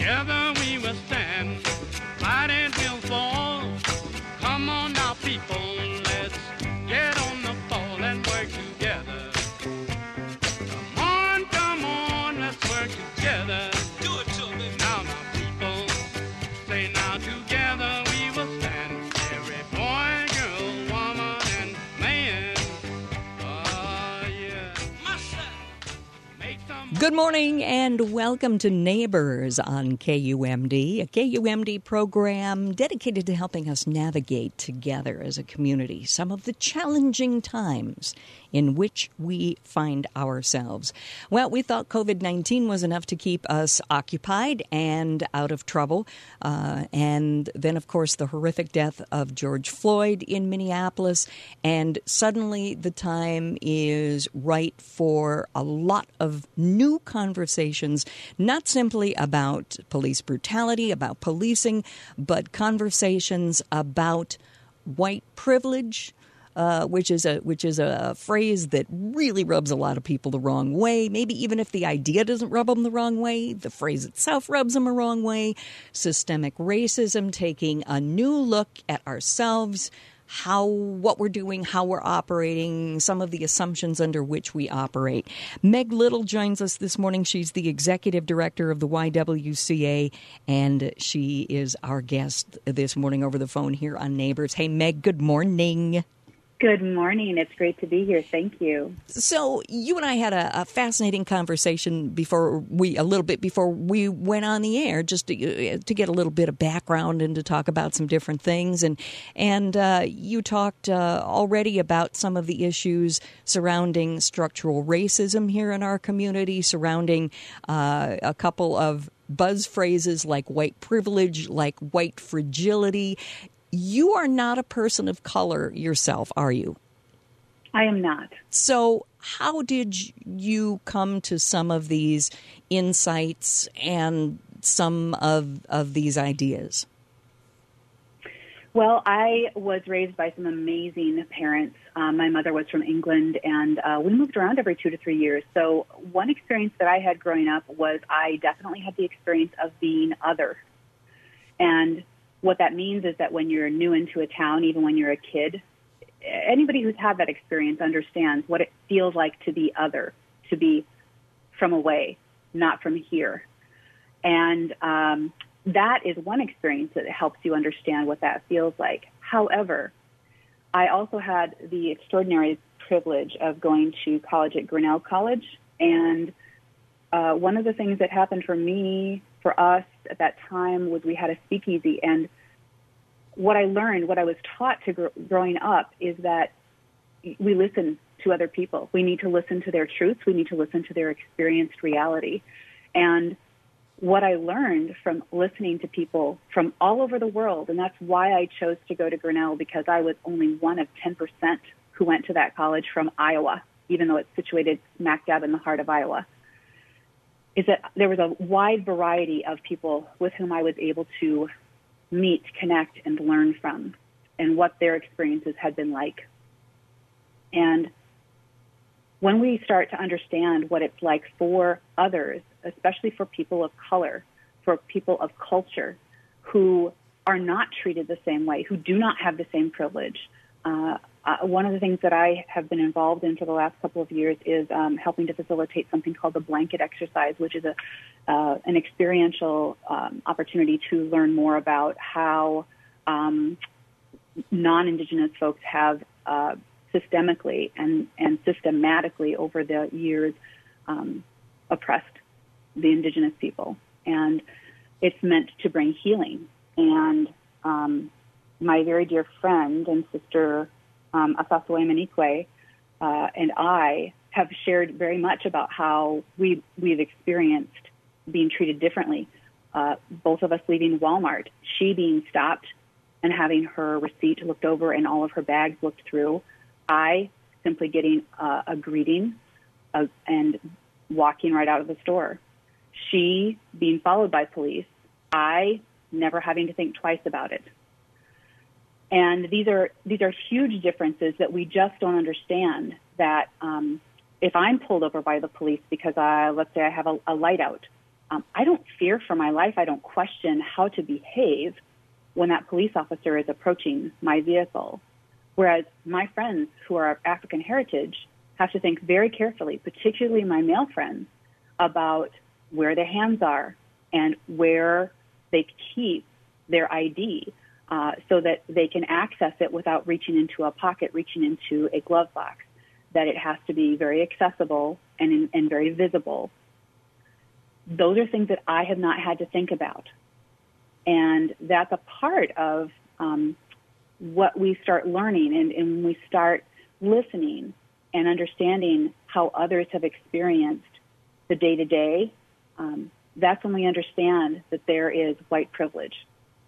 Together we will stand, fight it will fall. Come on now, people, let's get on the ball and work together. Come on, let's work together. Do it to me. Now, people, say now together we will stand. Every boy, girl, woman, and man. Oh, yeah. Make some. Good morning and welcome to Neighbors on KUMD, a KUMD program dedicated to helping us navigate together as a community some of the challenging times in which we find ourselves. Well, we thought COVID-19 was enough to keep us occupied and out of trouble. And then, of course, the horrific death of George Floyd in Minneapolis. And suddenly the time is right for a lot of new conversations, not simply about police brutality, about policing, but conversations about white privilege, which is a phrase that really rubs a lot of people the wrong way. Maybe even if the idea doesn't rub them the wrong way, the phrase itself rubs them the wrong way. Systemic racism, taking a new look at ourselves, what we're doing, how we're operating, some of the assumptions under which we operate. Meg Little joins us this morning. She's the executive director of the YWCA, and she is our guest this morning over the phone here on Neighbors. Hey, Meg, good morning. Good morning. It's great to be here. Thank you. So you and I had a fascinating conversation before we went on the air, just to get a little bit of background and to talk about some different things. And you talked already about some of the issues surrounding structural racism here in our community, surrounding a couple of buzz phrases like white privilege, like white fragility. You are not a person of color yourself, are you? I am not. So how did you come to some of these insights and some of these ideas? Well, I was raised by some amazing parents. My mother was from England, and we moved around every 2 to 3 years. So one experience that I had growing up was I definitely had the experience of being other. And what that means is that when you're new into a town, even when you're a kid, anybody who's had that experience understands what it feels like to be other, to be from away, not from here. And that is one experience that helps you understand what that feels like. However, I also had the extraordinary privilege of going to college at Grinnell College. And one of the things that happened for us at that time was we had a speakeasy, and what I learned, what I was taught growing up, is that we listen to other people. We need to listen to their truths. We need to listen to their experienced reality. And what I learned from listening to people from all over the world, and that's why I chose to go to Grinnell, because I was only one of 10% who went to that college from Iowa, even though it's situated smack dab in the heart of Iowa, is that there was a wide variety of people with whom I was able to meet, connect, and learn from, and what their experiences had been like. And when we start to understand what it's like for others, especially for people of color, for people of culture, who are not treated the same way, who do not have the same privilege, one of the things that I have been involved in for the last couple of years is helping to facilitate something called the blanket exercise, which is an experiential opportunity to learn more about how non-Indigenous folks have systemically and systematically over the years oppressed the Indigenous people. And it's meant to bring healing. And my very dear friend and sister, Asasue Manikwe, and I have shared very much about how we've experienced being treated differently. Both of us leaving Walmart, she being stopped and having her receipt looked over and all of her bags looked through. I simply getting a greeting and walking right out of the store. She being followed by police. I never having to think twice about it. And these are huge differences that we just don't understand. That if I'm pulled over by the police because let's say I have a light out, I don't fear for my life. I don't question how to behave when that police officer is approaching my vehicle. Whereas my friends who are of African heritage have to think very carefully, particularly my male friends, about where their hands are and where they keep their ID so that they can access it without reaching into a pocket, reaching into a glove box, that it has to be very accessible and very visible. Those are things that I have not had to think about. And that's a part of what we start learning and when we start listening and understanding how others have experienced the day-to-day, that's when we understand that there is white privilege.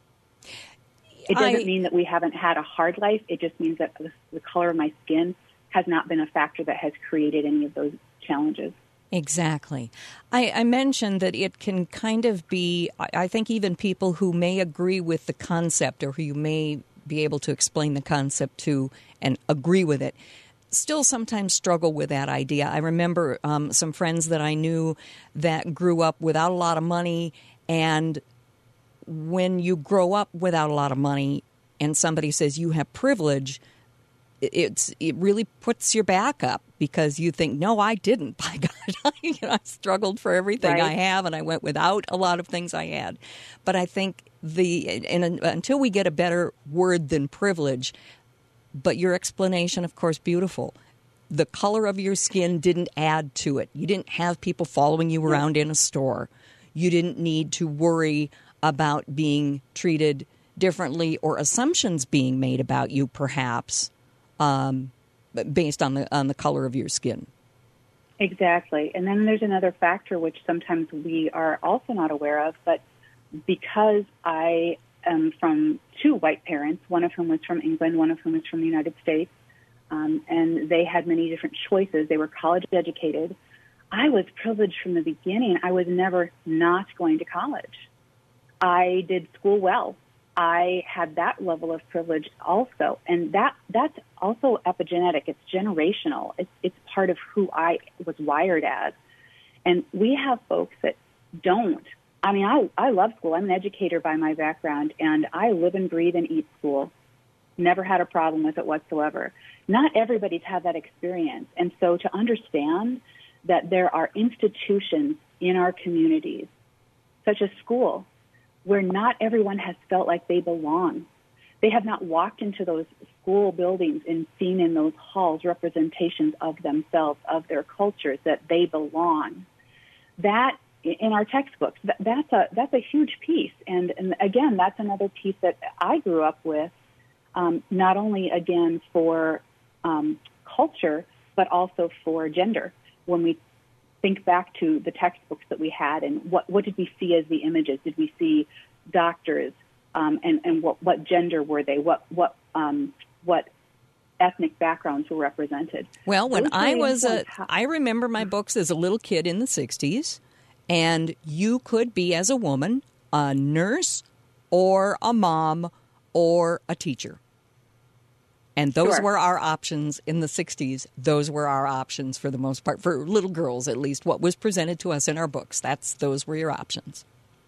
It doesn't mean that we haven't had a hard life. It just means that the color of my skin has not been a factor that has created any of those challenges. Exactly. I mentioned that it can kind of be, I think even people who may agree with the concept or who you may be able to explain the concept to and agree with it, still sometimes struggle with that idea. I remember some friends that I knew that grew up without a lot of money, and when you grow up without a lot of money and somebody says you have privilege, it really puts your back up because you think, no, I didn't. By God, I struggled for everything right. I have, and I went without a lot of things I had. But I think until we get a better word than privilege, but your explanation, of course, beautiful. The color of your skin didn't add to it. You didn't have people following you around in a store. You didn't need to worry about being treated differently or assumptions being made about you, perhaps. Based on the color of your skin. Exactly. And then there's another factor which sometimes we are also not aware of, but because I am from two white parents, one of whom was from England, one of whom was from the United States, and they had many different choices. They were college educated. I was privileged from the beginning. I was never not going to college. I did school well. I had that level of privilege also, and that's also epigenetic. It's generational. It's part of who I was wired as. And we have folks that don't. I mean, I love school. I'm an educator by my background, and I live and breathe and eat school. Never had a problem with it whatsoever. Not everybody's had that experience. And so to understand that there are institutions in our communities, such as school, where not everyone has felt like they belong. They have not walked into those school buildings and seen in those halls representations of themselves, of their cultures, that they belong. That, in our textbooks, that's a huge piece. And again, that's another piece that I grew up with, not only, again, for culture, but also for gender. When we think back to the textbooks that we had, and what did we see as the images? Did we see doctors, and what gender were they? What ethnic backgrounds were represented? Well, when I remember my books as a little kid in the 60s, and you could be, as a woman, a nurse or a mom or a teacher. And those were our options in the 60s. Those were our options for the most part, for little girls at least. What was presented to us in our books, those were your options.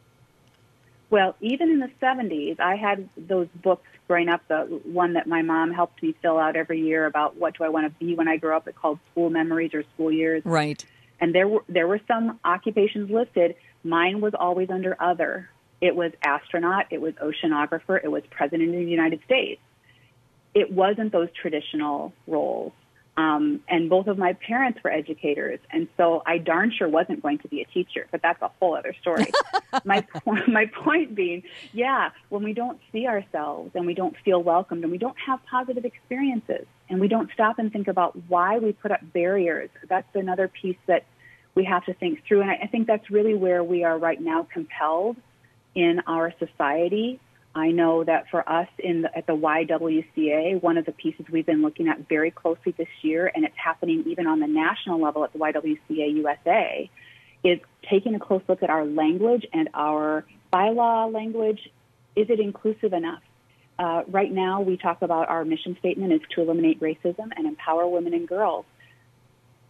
Well, even in the 70s, I had those books growing up, the one that my mom helped me fill out every year about what do I want to be when I grow up. It's called School Memories or School Years. Right. And there were some occupations listed. Mine was always under other. It was astronaut. It was oceanographer. It was president of the United States. It wasn't those traditional roles. And both of my parents were educators, and so I darn sure wasn't going to be a teacher, but that's a whole other story. My point being, when we don't see ourselves and we don't feel welcomed and we don't have positive experiences and we don't stop and think about why we put up barriers, that's another piece that we have to think through. And I think that's really where we are right now compelled in our society. I know that for us at the YWCA, one of the pieces we've been looking at very closely this year, and it's happening even on the national level at the YWCA USA, is taking a close look at our language and our bylaw language. Is it inclusive enough? Right now, we talk about our mission statement is to eliminate racism and empower women and girls.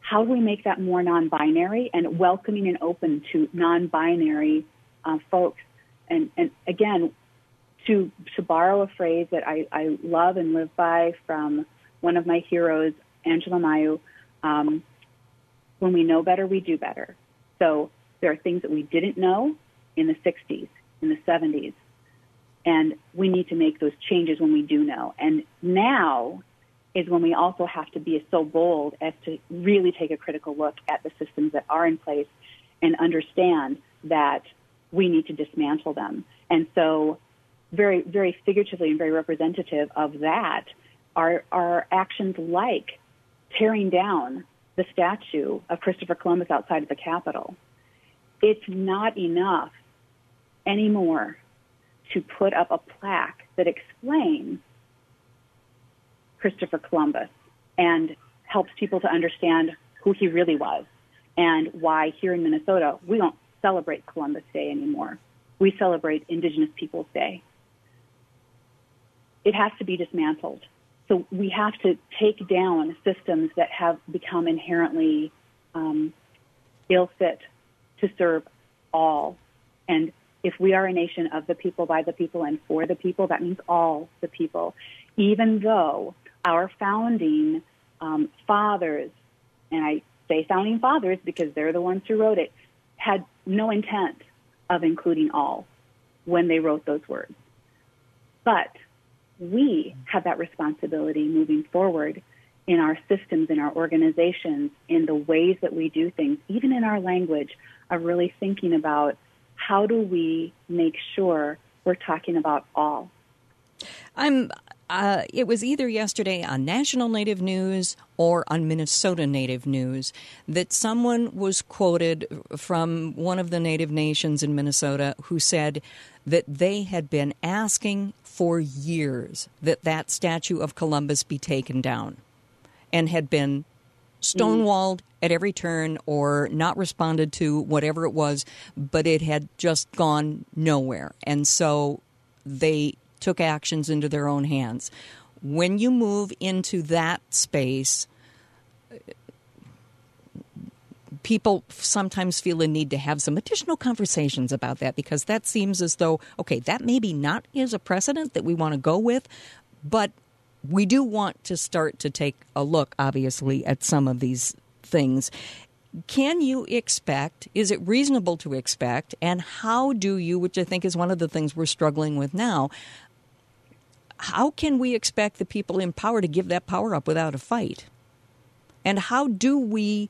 how do we make that more non-binary and welcoming and open to non-binary folks? And again, to borrow a phrase that I love and live by from one of my heroes, Angela Mayu, when we know better, we do better. So there are things that we didn't know in the 60s, in the 70s, and we need to make those changes when we do know. And now is when we also have to be so bold as to really take a critical look at the systems that are in place and understand that we need to dismantle them. And so very, very figuratively and very representative of that are actions like tearing down the statue of Christopher Columbus outside of the Capitol. It's not enough anymore to put up a plaque that explains Christopher Columbus and helps people to understand who he really was and why here in Minnesota we don't celebrate Columbus Day anymore. We celebrate Indigenous Peoples Day. It has to be dismantled. So we have to take down systems that have become inherently ill-fit to serve all. And if we are a nation of the people, by the people, and for the people, that means all the people. Even though our founding fathers, and I say founding fathers because they're the ones who wrote it, had no intent of including all when they wrote those words. But we have that responsibility moving forward in our systems, in our organizations, in the ways that we do things, even in our language, of really thinking about how do we make sure we're talking about all. It was either yesterday on National Native News or on Minnesota Native News that someone was quoted from one of the Native nations in Minnesota who said that they had been asking for years that statue of Columbus be taken down and had been stonewalled at every turn or not responded to, whatever it was, but it had just gone nowhere. And so they took actions into their own hands. When you move into that space, people sometimes feel a need to have some additional conversations about that because that seems as though, okay, that maybe not is a precedent that we want to go with, but we do want to start to take a look, obviously, at some of these things. Can you expect, is it reasonable to expect, and how do you, which I think is one of the things we're struggling with now, how can we expect the people in power to give that power up without a fight? And how do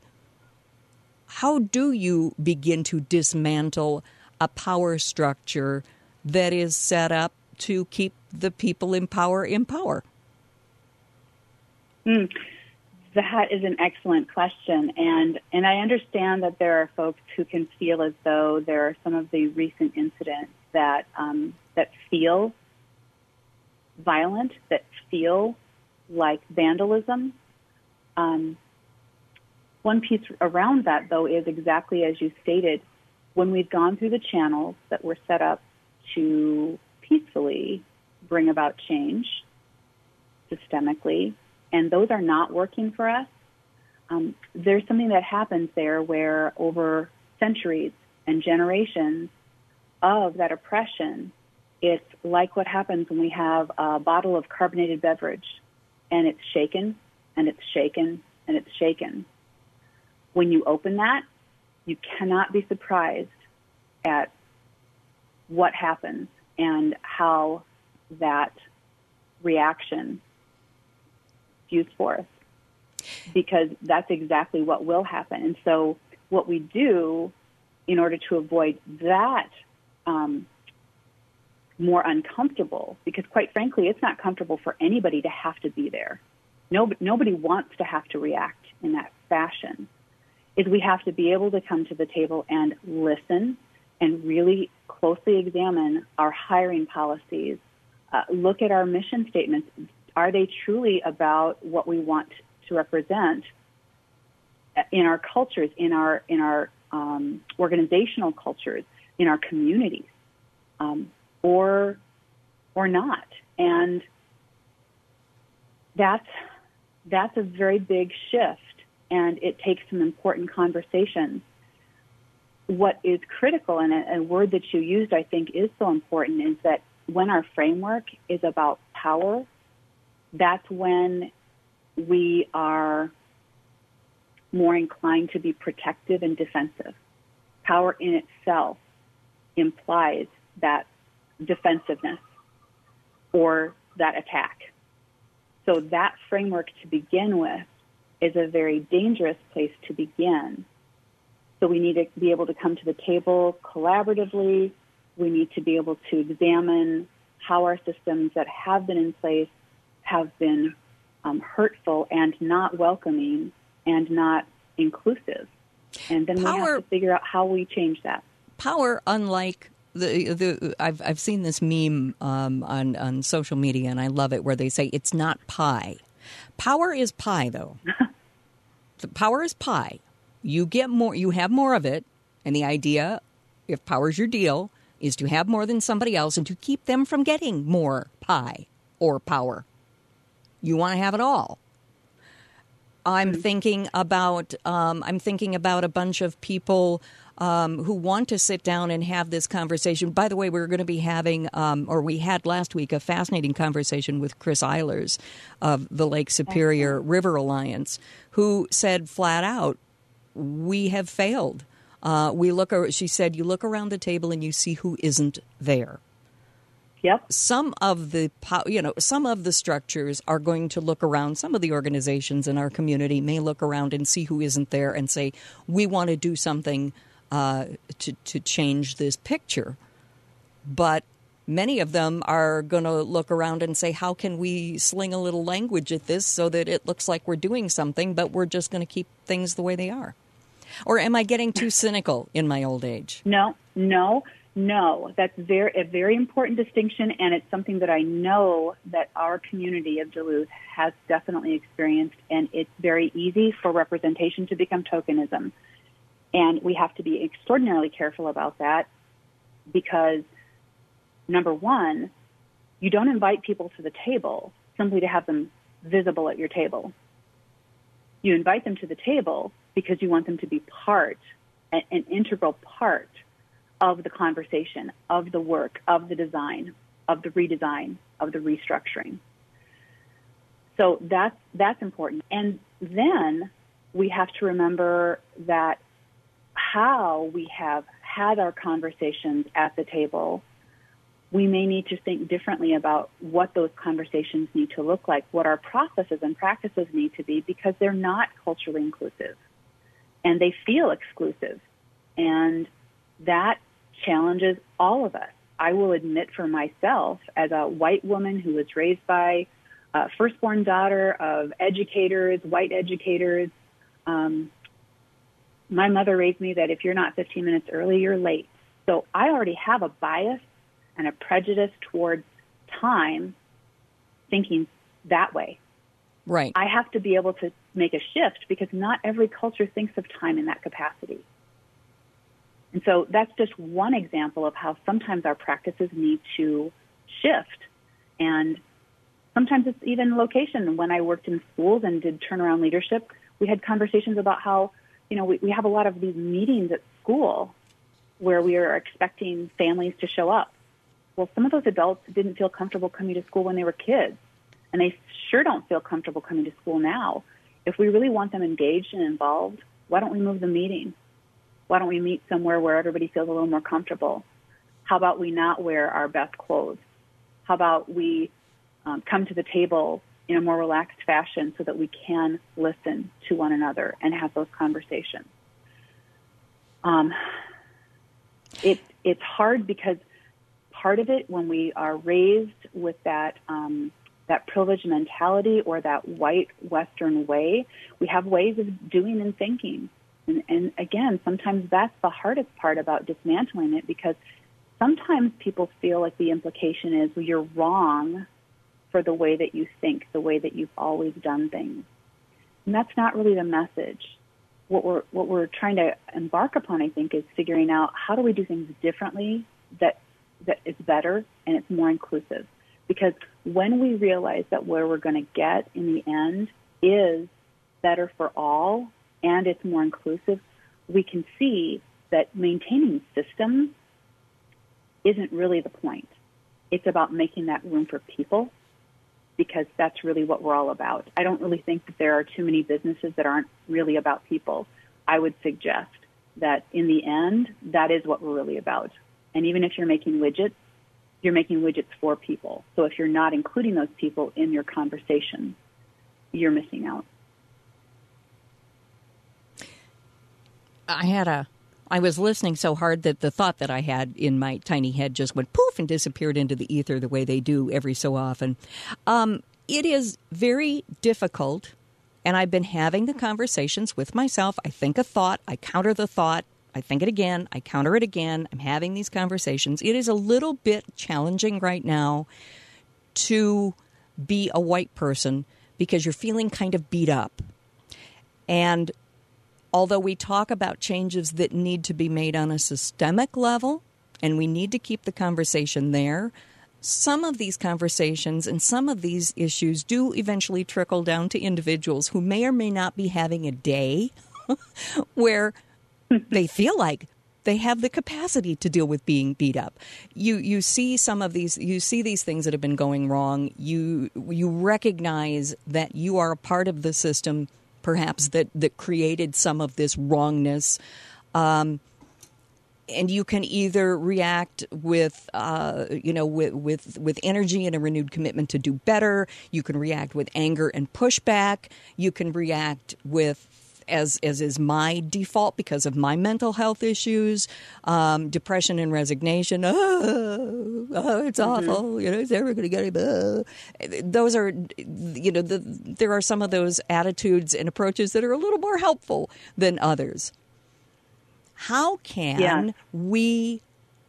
you begin to dismantle a power structure that is set up to keep the people in power in power? That is an excellent question. And I understand that there are folks who can feel as though there are some of the recent incidents that feel violent, that feel like vandalism. One piece around that, though, is exactly as you stated. When we've gone through the channels that were set up to peacefully bring about change systemically, and those are not working for us, there's something that happens there where over centuries and generations of that oppression, it's like what happens when we have a bottle of carbonated beverage and it's shaken and it's shaken and it's shaken. When you open that, you cannot be surprised at what happens and how that reaction spews forth, because that's exactly what will happen. And so what we do in order to avoid that more uncomfortable, because quite frankly, it's not comfortable for anybody to have to be there. Nobody wants to have to react in that fashion, is we have to be able to come to the table and listen and really closely examine our hiring policies, look at our mission statements. Are they truly about what we want to represent in our cultures, in our organizational cultures, in our communities, or not? And that's a very big shift and it takes some important conversations. What is critical, and a word that you used I think is so important, is that when our framework is about power, that's when we are more inclined to be protective and defensive. Power in itself implies that defensiveness or that attack. So that framework to begin with is a very dangerous place to begin. So we need to be able to come to the table collaboratively. We need to be able to examine how our systems that have been in place have been hurtful and not welcoming and not inclusive. And then we have to figure out how we change that. Power, unlike I've seen this meme on social media, and I love it, where they say it's not pie. Power is pie, though. Power is pie. You get more. You have more of it, and the idea, if power's your deal, is to have more than somebody else and to keep them from getting more pie or power. You want to have it all. I'm thinking about a bunch of people who want to sit down and have this conversation. By the way, we're going to be having, or we had last week, a fascinating conversation with Chris Eilers of the Lake Superior River Alliance, who said flat out, we have failed. She said, you look around the table and you see who isn't there. Yep. Some of the structures are going to look around. Some of the organizations in our community may look around and see who isn't there and say, we want to do something to change this picture. But many of them are going to look around and say, how can we sling a little language at this so that it looks like we're doing something, but we're just going to keep things the way they are? Or am I getting too cynical in my old age? No. That's a very important distinction, and it's something that I know that our community of Duluth has definitely experienced, and it's very easy for representation to become tokenism. And we have to be extraordinarily careful about that because, number one, you don't invite people to the table simply to have them visible at your table. You invite them to the table because you want them to be an integral part of the conversation, of the work, of the design, of the redesign, of the restructuring. So that's important. And then we have to remember that how we have had our conversations at the table, we may need to think differently about what those conversations need to look like, what our processes and practices need to be, because they're not culturally inclusive and they feel exclusive. And that challenges all of us. I will admit for myself, as a white woman who was raised by a firstborn daughter of educators, white educators, my mother raised me that if you're not 15 minutes early, you're late. So I already have a bias and a prejudice towards time thinking that way. Right. I have to be able to make a shift because not every culture thinks of time in that capacity. And so that's just one example of how sometimes our practices need to shift. And sometimes it's even location. When I worked in schools and did turnaround leadership, we had conversations about how, we have a lot of these meetings at school where we are expecting families to show up. Well, some of those adults didn't feel comfortable coming to school when they were kids, and they sure don't feel comfortable coming to school now. If we really want them engaged and involved, why don't we move the meeting? Why don't we meet somewhere where everybody feels a little more comfortable? How about we not wear our best clothes? How about we come to the table in a more relaxed fashion so that we can listen to one another and have those conversations? It's hard because part of it, when we are raised with that privileged mentality or that white Western way, we have ways of doing and thinking. And again, sometimes that's the hardest part about dismantling it, because sometimes people feel like the implication is, well, you're wrong for the way that you think, the way that you've always done things. And that's not really the message. What we're trying to embark upon, I think, is figuring out how do we do things differently that is better and it's more inclusive. Because when we realize that where we're going to get in the end is better for all, and it's more inclusive, we can see that maintaining systems isn't really the point. It's about making that room for people, because that's really what we're all about. I don't really think that there are too many businesses that aren't really about people. I would suggest that in the end, that is what we're really about. And even if you're making widgets, you're making widgets for people. So if you're not including those people in your conversation, you're missing out. I was listening so hard that the thought that I had in my tiny head just went poof and disappeared into the ether the way they do every so often. It is very difficult, and I've been having the conversations with myself. I think a thought, I counter the thought, I think it again, I counter it again. I'm having these conversations. It is a little bit challenging right now to be a white person because you're feeling kind of beat up. And although we talk about changes that need to be made on a systemic level, and we need to keep the conversation there, some of these conversations and some of these issues do eventually trickle down to individuals who may or may not be having a day where they feel like they have the capacity to deal with being beat up. You see some of these, you see these things that have been going wrong. You recognize that you are a part of the system, perhaps that created some of this wrongness, and you can either react with with energy and a renewed commitment to do better. You can react with anger and pushback. You can react with, as is my default because of my mental health issues, depression and resignation. Oh, it's awful. It's never going to get any. Those are, there are some of those attitudes and approaches that are a little more helpful than others. How can we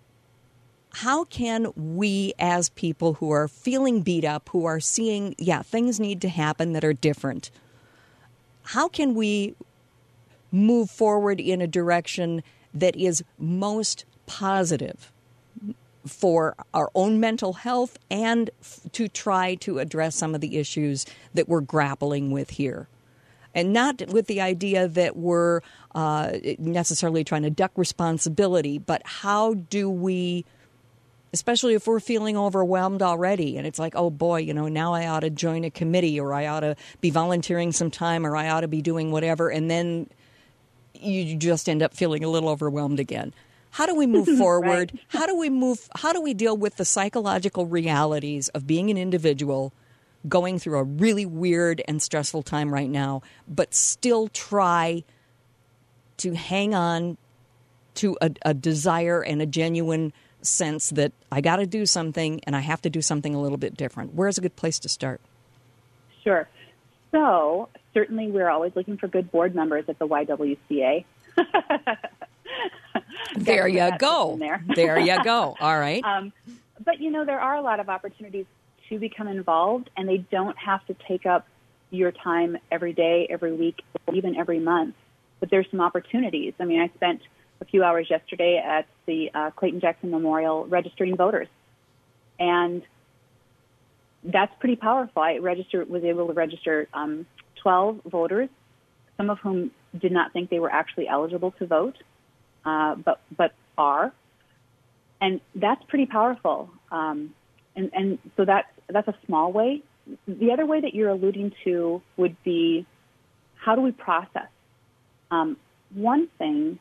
as people who are feeling beat up, who are seeing, things need to happen that are different, how can we move forward in a direction that is most positive for our own mental health and to try to address some of the issues that we're grappling with here? And not with the idea that we're necessarily trying to duck responsibility, but how do we, especially if we're feeling overwhelmed already and it's like, oh boy, now I ought to join a committee, or I ought to be volunteering some time, or I ought to be doing whatever, and then you just end up feeling a little overwhelmed again. How do we move forward? Right. How do we deal with the psychological realities of being an individual going through a really weird and stressful time right now, but still try to hang on to a desire and a genuine sense that I got to do something and I have to do something a little bit different? Where's a good place to start? Sure. So certainly we're always looking for good board members at the YWCA. There you go. There you go. All right. But, there are a lot of opportunities to become involved, and they don't have to take up your time every day, every week, or even every month. But there's some opportunities. I mean, I spent a few hours yesterday at the Clayton Jackson Memorial registering voters, and that's pretty powerful. I was able to register 12 voters, some of whom did not think they were actually eligible to vote, but are, and that's pretty powerful. And so that's a small way. The other way that you're alluding to would be, how do we process? One thing,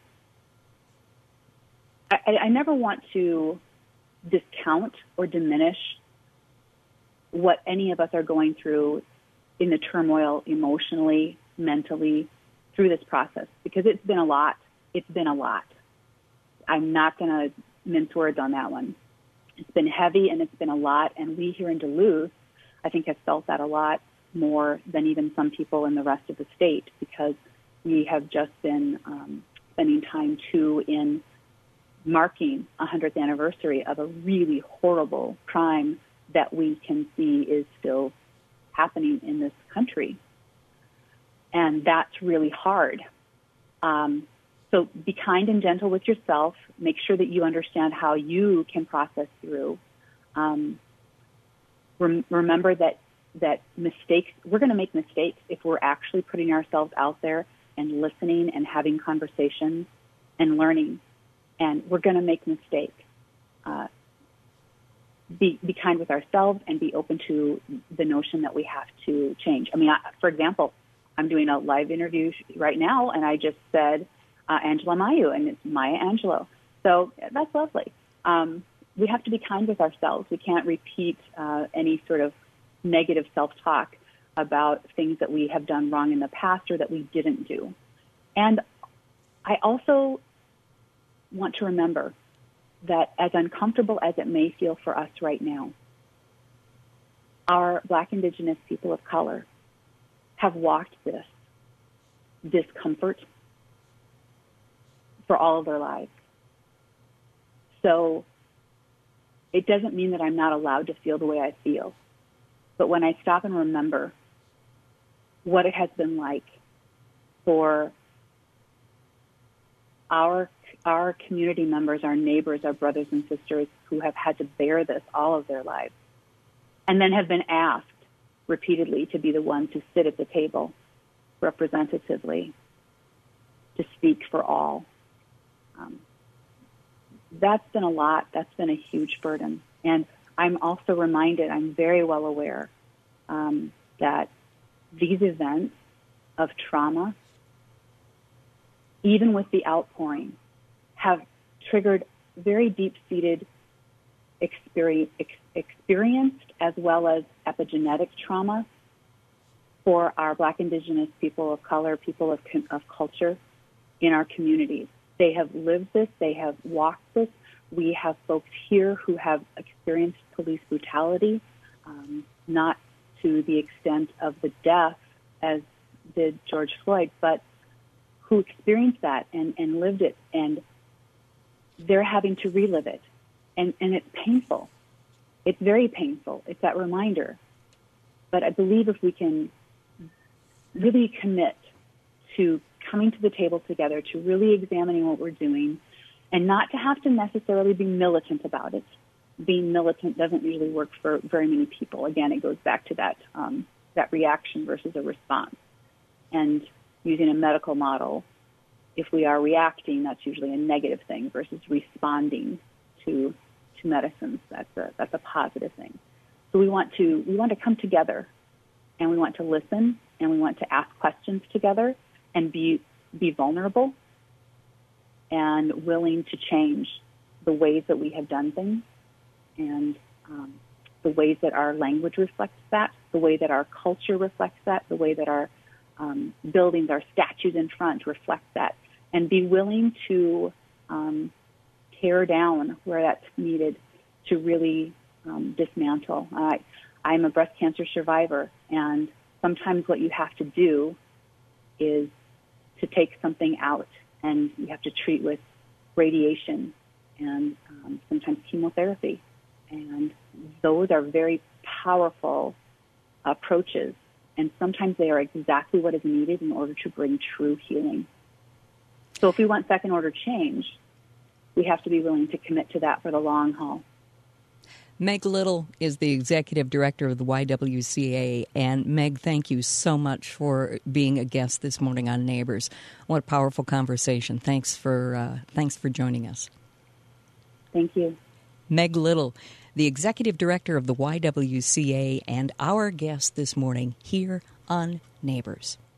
I never want to discount or diminish what any of us are going through in the turmoil emotionally, mentally, through this process, because it's been a lot. It's been a lot. I'm not going to mince words on that one. It's been heavy and it's been a lot, and we here in Duluth, I think, have felt that a lot more than even some people in the rest of the state, because we have just been spending time, too, in marking 100th anniversary of a really horrible crime that we can see is still happening in this country. And that's really hard. So be kind and gentle with yourself. Make sure that you understand how you can process through. Remember that mistakes, we're going to make mistakes if we're actually putting ourselves out there and listening and having conversations and learning. And we're going to make mistakes. Be kind with ourselves and be open to the notion that we have to change. I mean, for example, I'm doing a live interview right now, and I just said Angela Mayu, and it's Maya Angelou. So that's lovely. We have to be kind with ourselves. We can't repeat any sort of negative self-talk about things that we have done wrong in the past or that we didn't do. And I also want to remember that as uncomfortable as it may feel for us right now, our Black, Indigenous people of color have walked this discomfort for all of their lives. So it doesn't mean that I'm not allowed to feel the way I feel. But when I stop and remember what it has been like for our community members, our neighbors, our brothers and sisters who have had to bear this all of their lives and then have been asked repeatedly to be the ones who sit at the table representatively to speak for all. That's been a lot. That's been a huge burden. And I'm also reminded, I'm very well aware that these events of trauma, even with the outpouring, have triggered very deep-seated experienced as well as epigenetic trauma for our Black, Indigenous people of color, people of culture in our communities. They have lived this. They have walked this. We have folks here who have experienced police brutality, not to the extent of the death as did George Floyd, but who experienced that and lived it, and they're having to relive it. And it's painful. It's very painful. It's that reminder. But I believe if we can really commit to coming to the table together, to really examining what we're doing, and not to have to necessarily be militant about it. Being militant doesn't usually work for very many people. Again, it goes back to that reaction versus a response. And using a medical model, if we are reacting, that's usually a negative thing versus responding to medicines. That's a positive thing. So we want to come together, and we want to listen, and we want to ask questions together, and be vulnerable and willing to change the ways that we have done things, and the ways that our language reflects that, the way that our culture reflects that, the way that our buildings, our statues in front reflect that, and be willing to tear down where that's needed to really dismantle. I'm a breast cancer survivor, and sometimes what you have to do is to take something out, and you have to treat with radiation and sometimes chemotherapy. And those are very powerful approaches, and sometimes they are exactly what is needed in order to bring true healing. So if we want second-order change, we have to be willing to commit to that for the long haul. Meg Little is the executive director of the YWCA. And Meg, thank you so much for being a guest this morning on Neighbors. What a powerful conversation. Thanks for joining us. Thank you. Meg Little, the executive director of the YWCA, and our guest this morning here on Neighbors.